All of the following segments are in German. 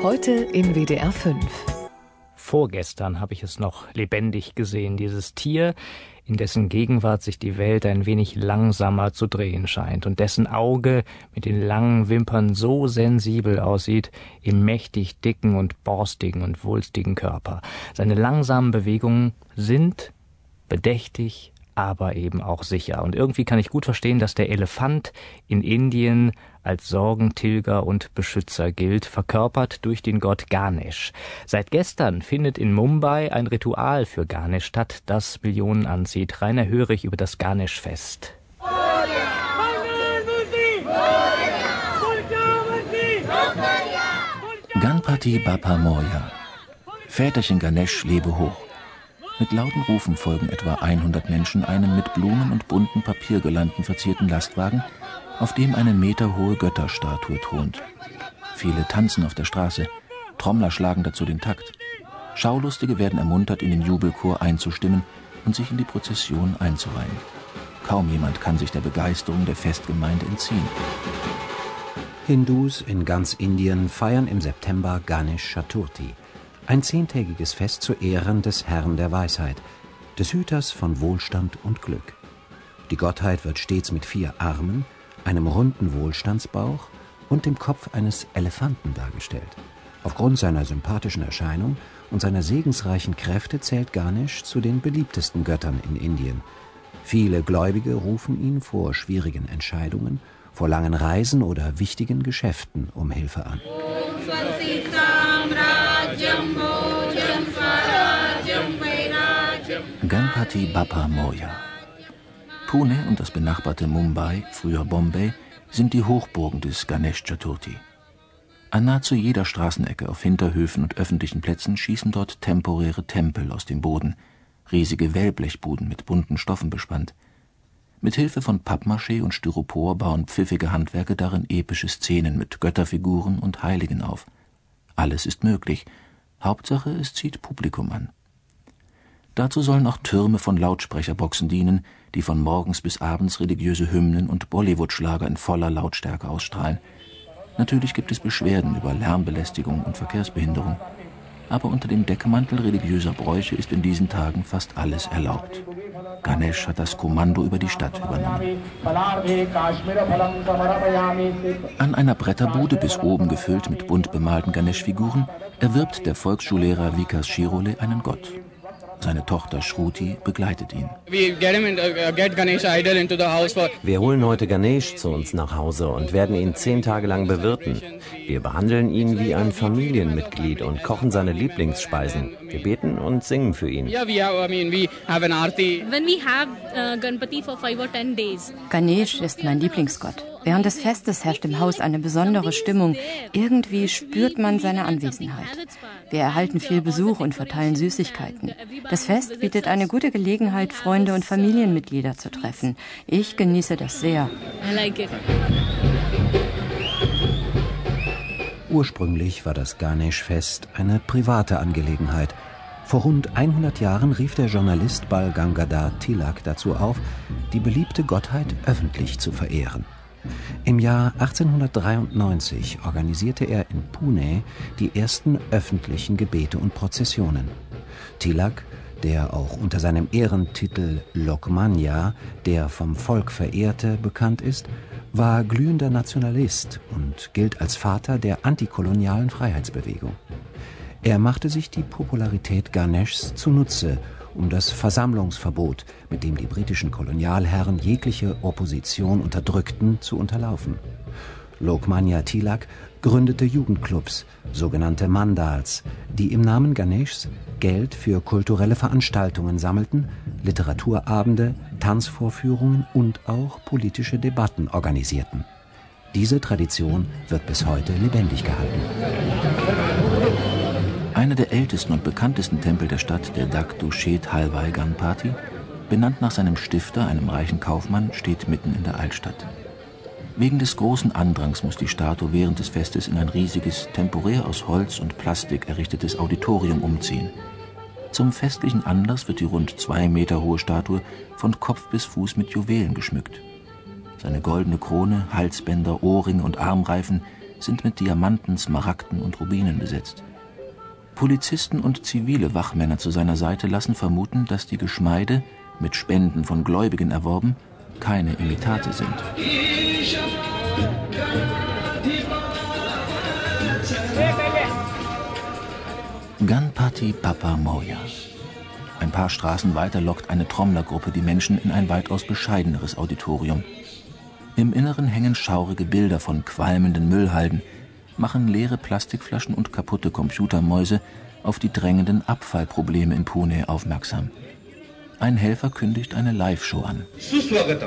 Heute in WDR 5. Vorgestern habe ich es noch lebendig gesehen, dieses Tier, in dessen Gegenwart sich die Welt ein wenig langsamer zu drehen scheint und dessen Auge mit den langen Wimpern so sensibel aussieht im mächtig dicken und borstigen und wulstigen Körper. Seine langsamen Bewegungen sind bedächtig, aber eben auch sicher. Und irgendwie kann ich gut verstehen, dass der Elefant in Indien als Sorgentilger und Beschützer gilt, verkörpert durch den Gott Ganesh. Seit gestern findet in Mumbai ein Ritual für Ganesh statt, das Millionen anzieht. Rainer Hörig über das Ganesh-Fest. Ganpati Bappa Moria. Väterchen Ganesh lebe hoch. Mit lauten Rufen folgen etwa 100 Menschen einem mit Blumen und bunten Papiergirlanden verzierten Lastwagen, auf dem eine meterhohe Götterstatue thront. Viele tanzen auf der Straße, Trommler schlagen dazu den Takt. Schaulustige werden ermuntert, in den Jubelchor einzustimmen und sich in die Prozession einzureihen. Kaum jemand kann sich der Begeisterung der Festgemeinde entziehen. Hindus in ganz Indien feiern im September Ganesh Chaturthi, ein 10-tägiges Fest zu Ehren des Herrn der Weisheit, des Hüters von Wohlstand und Glück. Die Gottheit wird stets mit 4 Armen, einem runden Wohlstandsbauch und dem Kopf eines Elefanten dargestellt. Aufgrund seiner sympathischen Erscheinung und seiner segensreichen Kräfte zählt Ganesh zu den beliebtesten Göttern in Indien. Viele Gläubige rufen ihn vor schwierigen Entscheidungen, vor langen Reisen oder wichtigen Geschäften um Hilfe an. Ganpati Bappa Moria. Pune und das benachbarte Mumbai, früher Bombay, sind die Hochburgen des Ganesh Chaturthi. An nahezu jeder Straßenecke, auf Hinterhöfen und öffentlichen Plätzen schießen dort temporäre Tempel aus dem Boden, riesige Wellblechbuden mit bunten Stoffen bespannt. Mit Hilfe von Pappmaché und Styropor bauen pfiffige Handwerker darin epische Szenen mit Götterfiguren und Heiligen auf. Alles ist möglich. Hauptsache, es zieht Publikum an. Dazu sollen auch Türme von Lautsprecherboxen dienen, die von morgens bis abends religiöse Hymnen und Bollywood-Schlager in voller Lautstärke ausstrahlen. Natürlich gibt es Beschwerden über Lärmbelästigung und Verkehrsbehinderung. Aber unter dem Deckmantel religiöser Bräuche ist in diesen Tagen fast alles erlaubt. Ganesh hat das Kommando über die Stadt übernommen. An einer Bretterbude, bis oben gefüllt mit bunt bemalten Ganesh-Figuren, erwirbt der Volksschullehrer Vikas Shirole einen Gott. Seine Tochter Shruti begleitet ihn. Wir holen heute Ganesh zu uns nach Hause und werden ihn 10 Tage lang bewirten. Wir behandeln ihn wie ein Familienmitglied und kochen seine Lieblingsspeisen. Wir beten und singen für ihn. Ganesh ist mein Lieblingsgott. Während des Festes herrscht im Haus eine besondere Stimmung. Irgendwie spürt man seine Anwesenheit. Wir erhalten viel Besuch und verteilen Süßigkeiten. Das Fest bietet eine gute Gelegenheit, Freunde und Familienmitglieder zu treffen. Ich genieße das sehr. Ursprünglich war das Ganesh-Fest eine private Angelegenheit. Vor rund 100 Jahren rief der Journalist Bal Gangadhar Tilak dazu auf, die beliebte Gottheit öffentlich zu verehren. Im Jahr 1893 organisierte er in Pune die ersten öffentlichen Gebete und Prozessionen. Tilak, der auch unter seinem Ehrentitel Lokmanya, der vom Volk Verehrte, bekannt ist, war glühender Nationalist und gilt als Vater der antikolonialen Freiheitsbewegung. Er machte sich die Popularität Ganeshs zunutze, um das Versammlungsverbot, mit dem die britischen Kolonialherren jegliche Opposition unterdrückten, zu unterlaufen. Lokmanya Tilak gründete Jugendclubs, sogenannte Mandals, die im Namen Ganeshs Geld für kulturelle Veranstaltungen sammelten, Literaturabende, Tanzvorführungen und auch politische Debatten organisierten. Diese Tradition wird bis heute lebendig gehalten. Einer der ältesten und bekanntesten Tempel der Stadt, der Daktu Shet Halwai Ganpati, benannt nach seinem Stifter, einem reichen Kaufmann, steht mitten in der Altstadt. Wegen des großen Andrangs muss die Statue während des Festes in ein riesiges, temporär aus Holz und Plastik errichtetes Auditorium umziehen. Zum festlichen Anlass wird die rund 2 Meter hohe Statue von Kopf bis Fuß mit Juwelen geschmückt. Seine goldene Krone, Halsbänder, Ohrringe und Armreifen sind mit Diamanten, Smaragden und Rubinen besetzt. Polizisten und zivile Wachmänner zu seiner Seite lassen vermuten, dass die Geschmeide, mit Spenden von Gläubigen erworben, keine Imitate sind. Ganpati Bappa Moria. Ein paar Straßen weiter lockt eine Trommlergruppe die Menschen in ein weitaus bescheideneres Auditorium. Im Inneren hängen schaurige Bilder von qualmenden Müllhalden, machen leere Plastikflaschen und kaputte Computermäuse auf die drängenden Abfallprobleme in Pune aufmerksam. Ein Helfer kündigt eine Live-Show an. Suswagatam.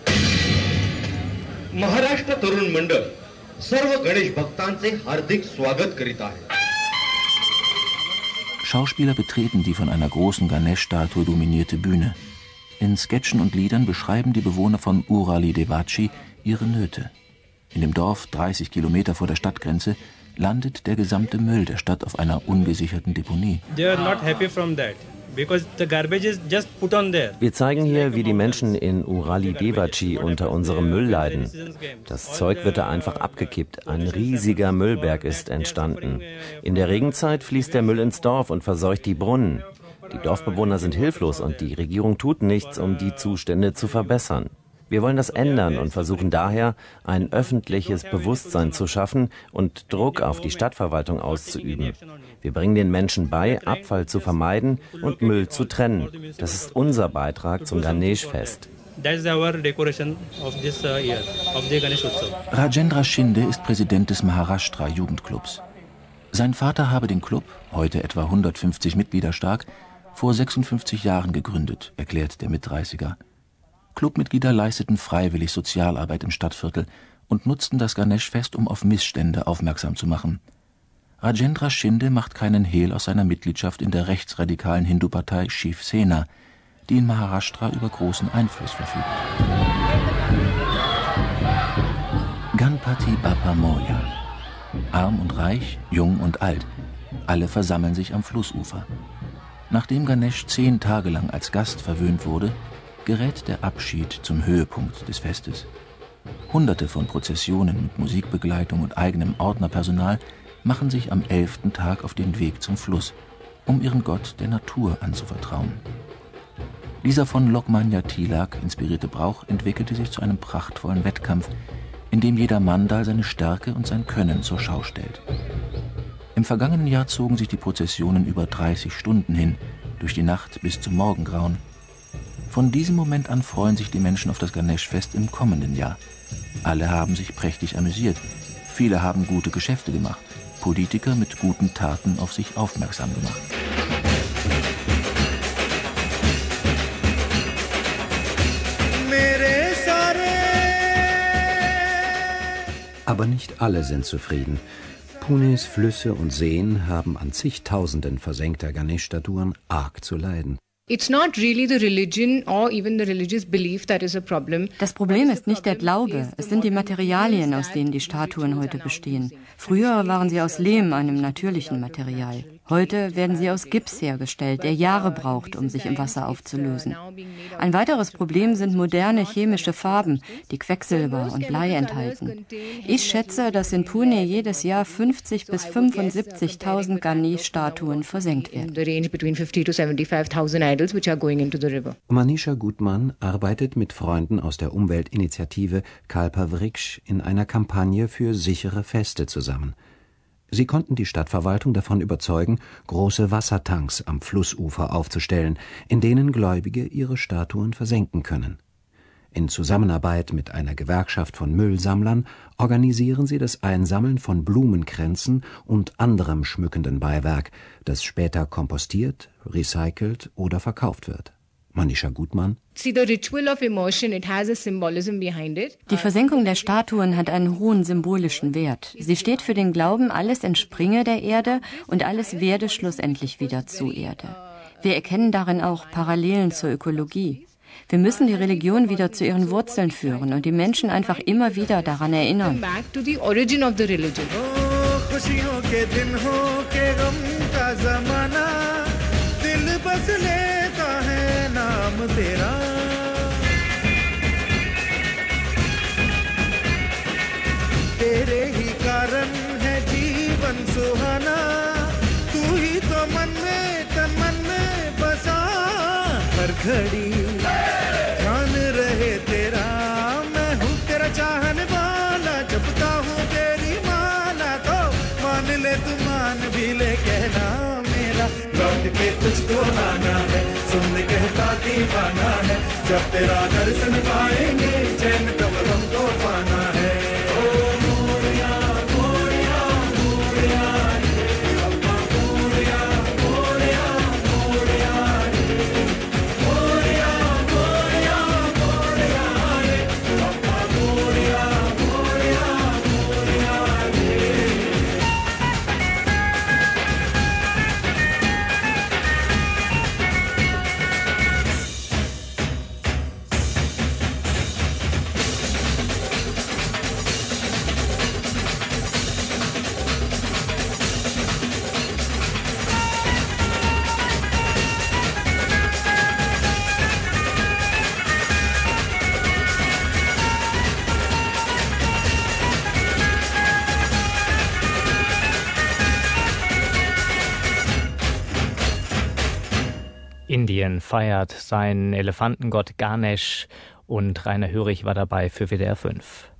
Maharashtra Tarun Mandal सर्व गणेश भक्तांचे हार्दिक स्वागत करीत आहे. Schauspieler betreten die von einer großen Ganesh-Statue dominierte Bühne. In Sketchen und Liedern beschreiben die Bewohner von Urali Devachi ihre Nöte. In dem Dorf, 30 Kilometer vor der Stadtgrenze, landet der gesamte Müll der Stadt auf einer ungesicherten Deponie. Wir zeigen hier, wie die Menschen in Urali Devachi unter unserem Müll leiden. Das Zeug wird da einfach abgekippt. Ein riesiger Müllberg ist entstanden. In der Regenzeit fließt der Müll ins Dorf und verseucht die Brunnen. Die Dorfbewohner sind hilflos und die Regierung tut nichts, um die Zustände zu verbessern. Wir wollen das ändern und versuchen daher, ein öffentliches Bewusstsein zu schaffen und Druck auf die Stadtverwaltung auszuüben. Wir bringen den Menschen bei, Abfall zu vermeiden und Müll zu trennen. Das ist unser Beitrag zum Ganesh-Fest. Rajendra Shinde ist Präsident des Maharashtra-Jugendclubs. Sein Vater habe den Club, heute etwa 150 Mitglieder stark, vor 56 Jahren gegründet, erklärt der Mit-30er. Clubmitglieder leisteten freiwillig Sozialarbeit im Stadtviertel und nutzten das Ganesh-Fest, um auf Missstände aufmerksam zu machen. Rajendra Shinde macht keinen Hehl aus seiner Mitgliedschaft in der rechtsradikalen Hindu-Partei Shiv Sena, die in Maharashtra über großen Einfluss verfügt. Ganpati Bappa Moria. Arm und reich, jung und alt, alle versammeln sich am Flussufer. Nachdem Ganesh 10 Tage lang als Gast verwöhnt wurde, gerät der Abschied zum Höhepunkt des Festes. Hunderte von Prozessionen mit Musikbegleitung und eigenem Ordnerpersonal machen sich am 11. Tag auf den Weg zum Fluss, um ihren Gott der Natur anzuvertrauen. Dieser von Lokmanya Tilak inspirierte Brauch entwickelte sich zu einem prachtvollen Wettkampf, in dem jeder Mandal seine Stärke und sein Können zur Schau stellt. Im vergangenen Jahr zogen sich die Prozessionen über 30 Stunden hin, durch die Nacht bis zum Morgengrauen. Von diesem Moment an freuen sich die Menschen auf das Ganesh-Fest im kommenden Jahr. Alle haben sich prächtig amüsiert. Viele haben gute Geschäfte gemacht. Politiker mit guten Taten auf sich aufmerksam gemacht. Aber nicht alle sind zufrieden. Punes Flüsse und Seen haben an zigtausenden versenkter Ganesh-Statuen arg zu leiden. Das Problem ist nicht der Glaube, es sind die Materialien, aus denen die Statuen heute bestehen. Früher waren sie aus Lehm, einem natürlichen Material. Heute werden sie aus Gips hergestellt, der Jahre braucht, um sich im Wasser aufzulösen. Ein weiteres Problem sind moderne chemische Farben, die Quecksilber und Blei enthalten. Ich schätze, dass in Pune jedes Jahr 50.000 bis 75.000 Ganesh-Statuen versenkt werden. Manisha Gutmann arbeitet mit Freunden aus der Umweltinitiative Kalpavriksh in einer Kampagne für sichere Feste zusammen. Sie konnten die Stadtverwaltung davon überzeugen, große Wassertanks am Flussufer aufzustellen, in denen Gläubige ihre Statuen versenken können. In Zusammenarbeit mit einer Gewerkschaft von Müllsammlern organisieren sie das Einsammeln von Blumenkränzen und anderem schmückenden Beiwerk, das später kompostiert, recycelt oder verkauft wird. Manisha Gutmann: Die Versenkung der Statuen hat einen hohen symbolischen Wert. Sie steht für den Glauben, alles entspringe der Erde und alles werde schlussendlich wieder zu Erde. Wir erkennen darin auch Parallelen zur Ökologie. Wir müssen die Religion wieder zu ihren Wurzeln führen und die Menschen einfach immer wieder daran erinnern. तेरे ही कारण है जीवन सुहाना, तू ही तो मन में तन मन में बसा, हर घड़ी ध्यान रहे तेरा, मैं हूँ तेरा चाहने वाला, जपता हूँ तेरी माला, तो मान ले तू मान भी ले कहना मेरा, लौट के तुझको आना है, सुन कहता दीवाना है, जब तेरा दर्शन पाएंगे चैन तब हमको पाना है। Indien feiert seinen Elefantengott Ganesh und Rainer Hörig war dabei für WDR 5.